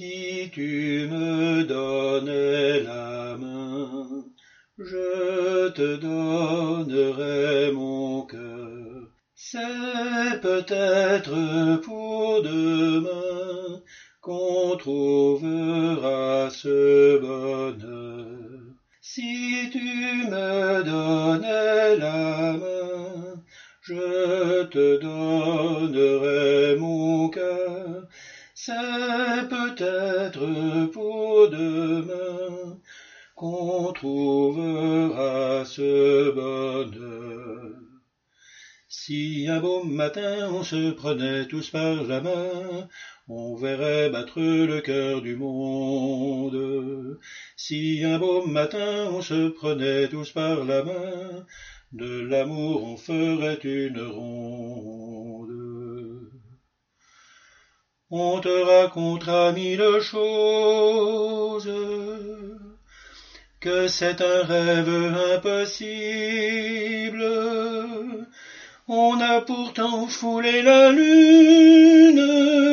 Si tu me donnais la main, je te donnerais mon cœur. C'est peut-être pour demain qu'on trouvera ce bonheur. Si tu me donnais la main, je te donnerais mon cœur. C'est peut-être pour demain qu'on trouvera ce bonheur. Si un beau matin on se prenait tous par la main, on verrait battre le cœur du monde. Si un beau matin on se prenait tous par la main, de l'amour on ferait une ronde. On te racontera mille choses, que c'est un rêve impossible. On a pourtant foulé la lune,